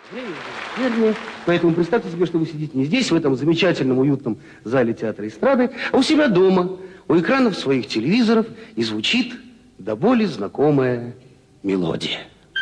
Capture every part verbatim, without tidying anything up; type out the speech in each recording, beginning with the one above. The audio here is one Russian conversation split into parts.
Время, поэтому представьте себе, что вы сидите не здесь, в этом замечательном, уютном зале театра эстрады, а у себя дома, у экранов своих телевизоров, и звучит до боли знакомая мелодия.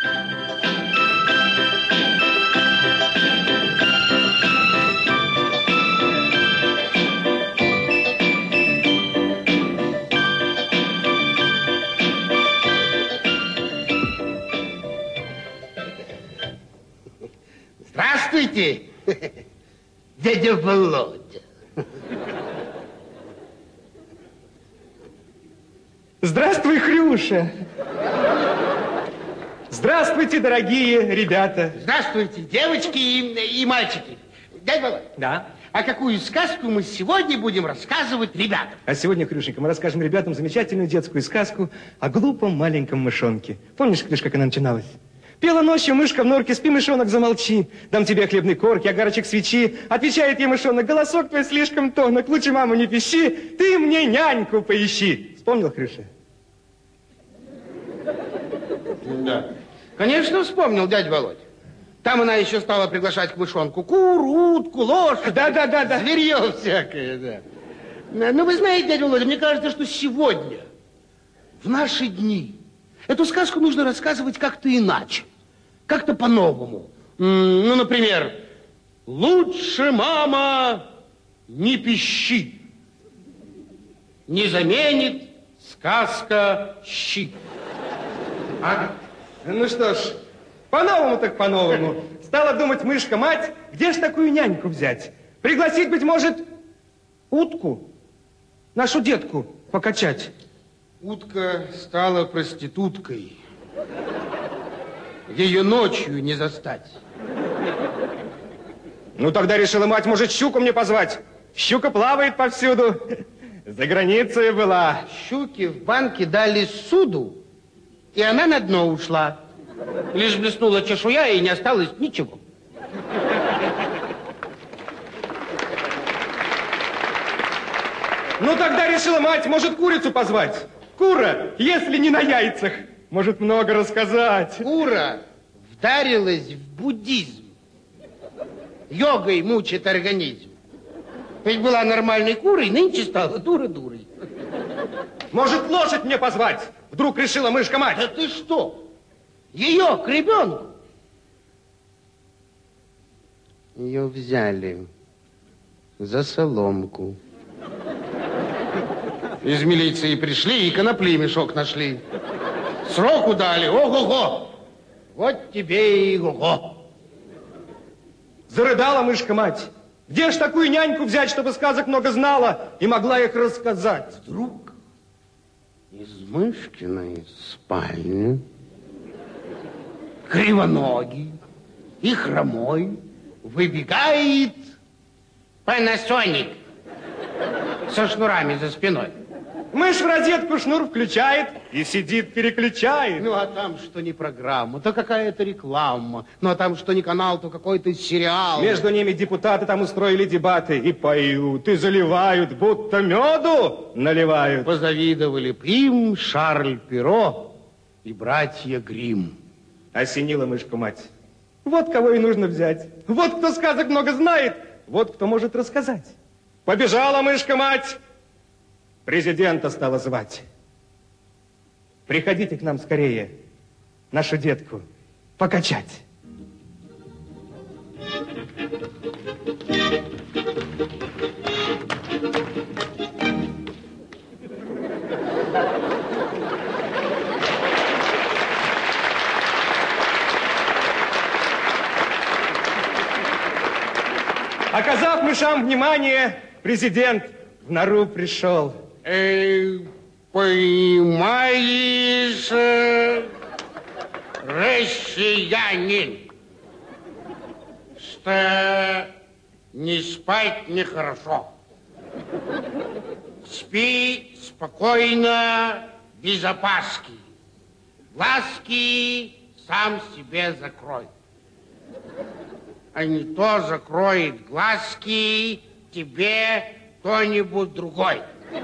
Здравствуйте, дядя Володя. Здравствуй, Хрюша. Здравствуйте, дорогие ребята. Здравствуйте, девочки и, и мальчики. Дядя Володя. Да. А какую сказку мы сегодня будем рассказывать ребятам? А сегодня, Хрюшенька, мы расскажем ребятам замечательную детскую сказку о глупом маленьком мышонке. Помнишь, Хрюш, как она начиналась? Пела ночью мышка в норке, спи, мышонок, замолчи. Дам тебе хлебной корки, огарочек свечи. Отвечает ей мышонок, голосок твой слишком тонок. Лучше, маму, не пищи, ты мне няньку поищи. Вспомнил, Хрюша? Да. Конечно, вспомнил, дядя Володя. Там она еще стала приглашать к мышонку куру, утку, лошадь. Да, да, да, да. Зверье всякое, да. Ну, вы знаете, дядя Володя, мне кажется, что сегодня, в наши дни, эту сказку нужно рассказывать как-то иначе. Как-то по-новому. Ну, например, лучше, мама, не пищи. Не заменит сказка щи. А? Ну что ж, по-новому так по-новому. Стала думать мышка-мать, где ж такую няньку взять? Пригласить, быть может, утку, нашу детку, покачать. Утка стала проституткой. Ее ночью не застать. Ну, тогда решила мать, может, щуку мне позвать. Щука плавает повсюду. За границей была. Щуки в банке дали суду, и она на дно ушла. Лишь блеснула чешуя, и не осталось ничего. Ну, тогда решила мать, может, курицу позвать. Кура, если не на яйцах, может много рассказать. Кура вдарилась в буддизм. Йогой мучит организм. Ведь была нормальной курой, нынче стала дура-дурой. Может, лошадь мне позвать? Вдруг решила мышка-мать. Да ты что? Ее к ребенку. Ее взяли за соломку. Из милиции пришли и конопли мешок нашли. Сроку дали, ого-го. Вот тебе и ого-го. Зарыдала мышка-мать. Где ж такую няньку взять, чтобы сказок много знала и могла их рассказать? Вдруг из мышкиной спальни кривоногий и хромой выбегает Панасоник со шнурами за спиной. Мышь в розетку шнур включает и сидит, переключает. Ну, а там что не программа, то какая-то реклама. Ну, а там что не канал, то какой-то сериал. Между ними депутаты там устроили дебаты. И поют, и заливают, будто меду наливают. Позавидовали б им Шарль Перро и братья Гримм. Осенила мышку-мать. Вот кого и нужно взять. Вот кто сказок много знает, вот кто может рассказать. Побежала мышка-мать. Президента стала звать. Приходите к нам скорее, нашу детку покачать. Оказав мышам внимание, президент в нору пришел. Эй, понимаешь, россиянин, что не спать нехорошо. Спи спокойно, без опаски. Глазки сам себе закрой. А не то закроет глазки тебе кто-нибудь другой.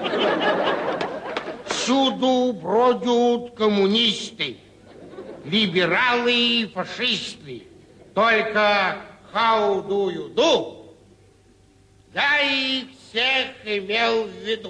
Всюду бродят коммунисты, либералы и фашисты. Только how do you do? Я их всех имел в виду.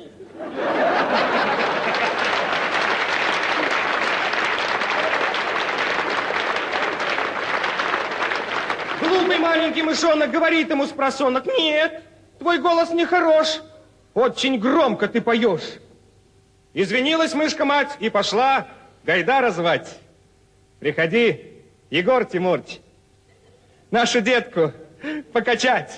Глупый маленький мышонок говорит ему спросонок: нет, твой голос нехорош, очень громко ты поешь. Извинилась мышка-мать и пошла Гайдара звать. Приходи, Егор Тимурч, нашу детку покачать.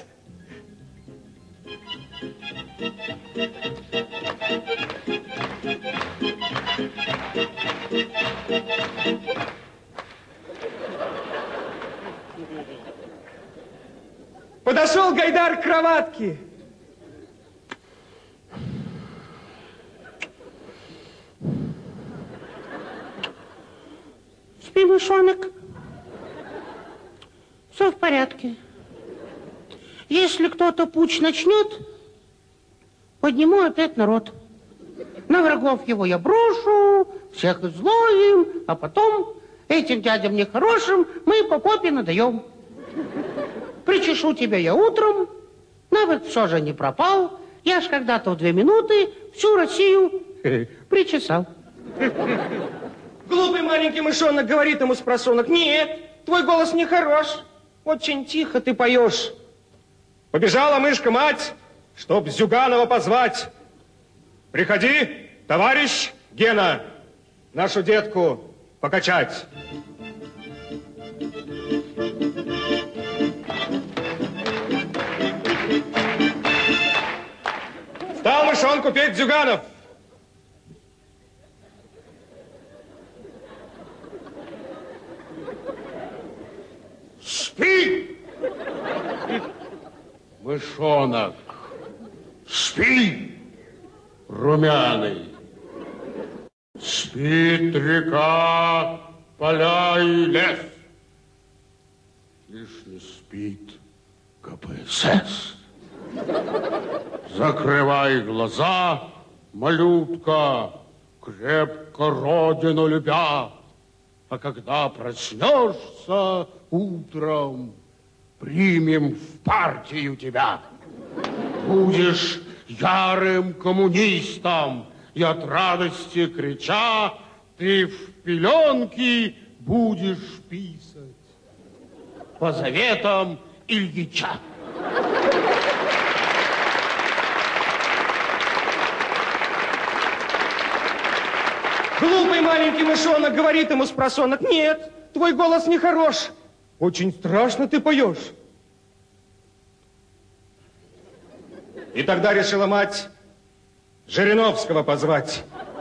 Подошел Гайдар к кроватке. Спи, мышонок. Все в порядке. Если кто-то путь начнет, подниму опять народ. На врагов его я брошу, всех изловим, а потом этим дядям нехорошим мы по попе надаем. Причешу тебя я утром, навык все же не пропал. Я ж когда-то в две минуты всю Россию причесал. Глупый маленький мышонок говорит ему спросонок: нет, твой голос нехорош, очень тихо ты поешь. Побежала мышка-мать, чтоб Зюганова позвать. Приходи, товарищ Гена, нашу детку покачать. Стал мышонку петь Зюганов. Спи, мышонок, спи, румяный. Спит река, поля и лес. Лишь не спит ка пэ эс эс. Закрывай глаза, малютка, крепко родину любя. А когда проснешься утром, примем в партию тебя. Будешь ярым коммунистом, и от радости крича, ты в пеленки будешь писать по заветам Ильича. Глупый маленький мышонок говорит ему спросонок: нет, твой голос нехорош, очень страшно ты поешь. И тогда решила мать Жириновского позвать.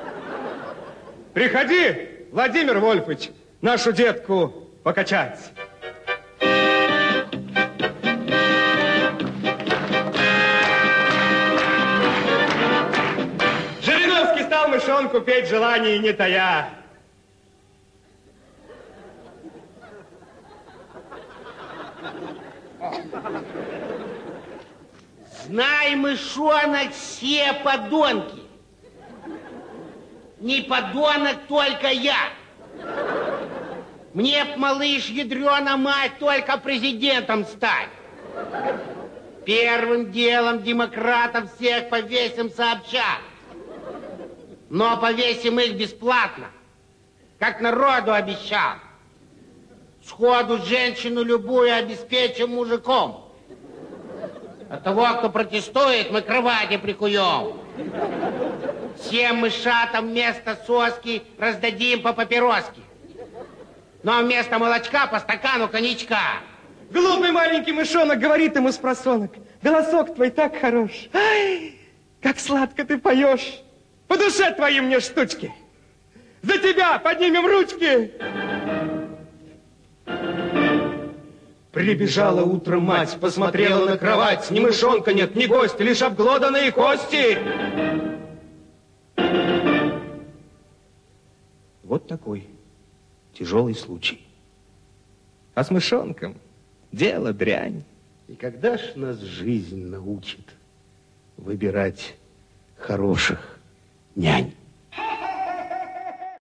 Приходи, Владимир Вольфович, нашу детку покачать. Жириновский стал мышонку петь желание не тая. Знай, мышонок, все подонки. Не подонок только я. Мне б, малыш, ядрена мать, только президентом стать. Первым делом демократов всех повесим сообща. Но повесим их бесплатно, как народу обещал. Сходу женщину любую обеспечим мужиком. А того, кто протестует, мы кровати прикуем. Всем мышатам вместо соски раздадим по папироске. Но вместо молочка по стакану коньячка. Глупый маленький мышонок говорит ему спросонок: голосок твой так хорош. Ай, как сладко ты поешь. По душе твои мне штучки. За тебя поднимем ручки. Прибежала утром мать, посмотрела на кровать. Ни мышонка нет, ни гостя, лишь обглоданные кости. Вот такой тяжелый случай. А с мышонком дело дрянь. И когда ж нас жизнь научит выбирать хороших нянь?